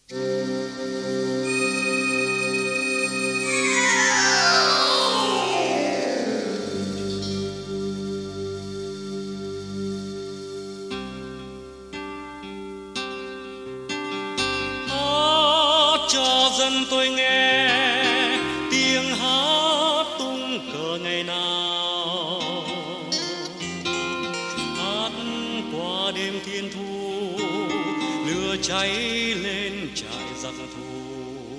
Cho dân tôi nghe tiếng hát tung cờ ngày nào, hát qua đêm thiên thu lửa cháy lên trại giặc thù,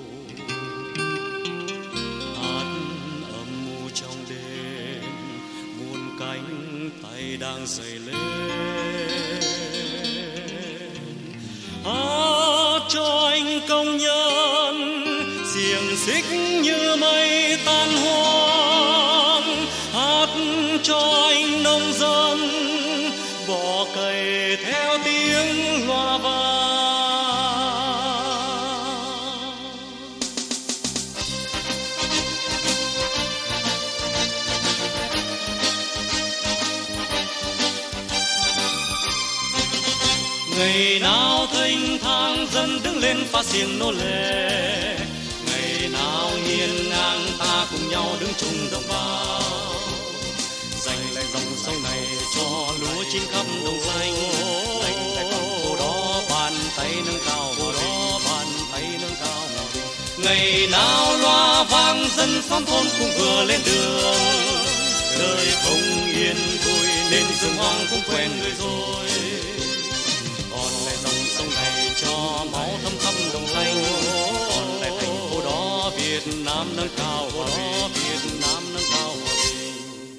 hát âm mưu trong đêm muôn cánh tay đang dày lên, hát cho anh công nhân xiềng xích như mây tan hoang, hát cho anh nông dân bỏ cày theo tiếng loa vang. Ngày nào thênh thang dân đứng lên phá xiềng nô lệ, ngày nào hiên ngang ta cùng nhau đứng chung đồng bào, dành lại dòng sông này cho lúa chín khắp đồng xanh, dành lại con phố đó bàn tay nâng cao, phố đó bàn tay nâng cao. Ngày nào loa vang dân xóm thôn cũng vừa lên đường, đời không yên vui nên rừng hoang cũng quen người rồi. Còn lại dòng sông này cho máu thấm thắm đồng xanh, còn lại thành phố đó Việt Nam nâng cao hòa bình, Việt Nam nâng cao hòa bình.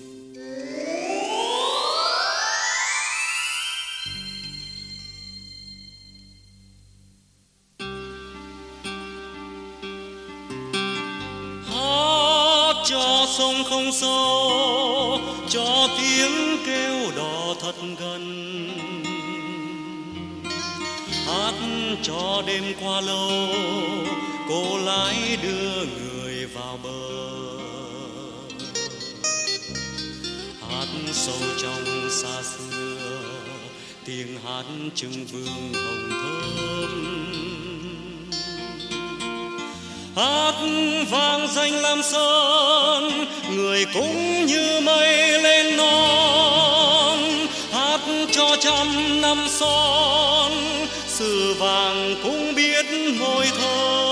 Hát cho sông không sâu, cho tiếng kêu đò thật gần, hát cho đêm qua lâu cô lái đưa người vào bờ, hát sâu trong xa xưa tiếng hát trưng vương hồng thơm, hát vang danh Lam Sơn người cũng như mây lên non, hát cho trăm năm son sử vàng cũng biết ngồi thơ.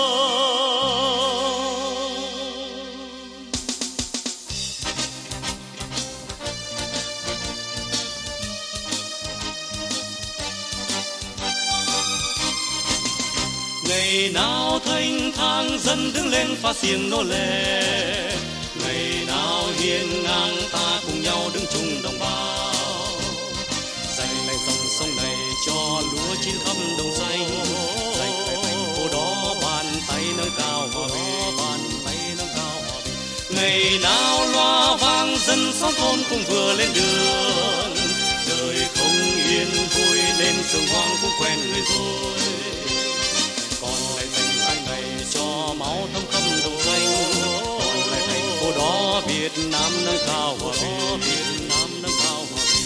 Ngày nào thênh thang dân đứng lên phá xiềng nô lệ, ngày nào hiên ngang ta cùng nhau đứng chung đồng bào, dành lại dòng sông này cho lúa chín khắp đồng xanh, dành lại thành phố đó bàn tay nâng cao hòa bình, bàn tay nâng cao hòa bình. Ngày nào loa vang dân xóm thôn cũng vừa lên đường, đời không yên vui nên rừng hoang cũng quen người rồi. Còn lại thành sông này cho máu thấm khắp đồng xanh, còn lại thành phố đó Việt Nam nâng cao hòa bình, Việt Nam nâng cao hòa bình.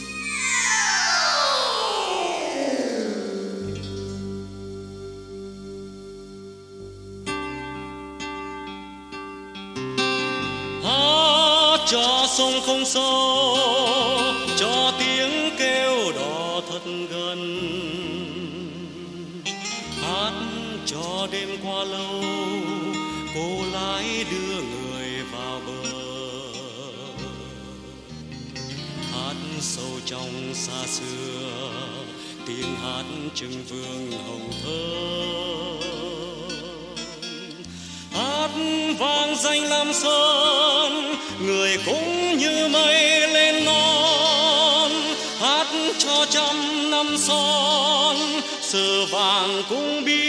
Cho sông không sâu, cho tiếng kêu đò thật gần, hát cho đêm qua lâu cô lái đưa người vào bờ, hát sâu trong xa xưa tiếng hát trưng vương hồng thơm, hát vang danh Lam Sơn người cũng như mây lên non, hát cho trăm năm son sử vàng cũng biết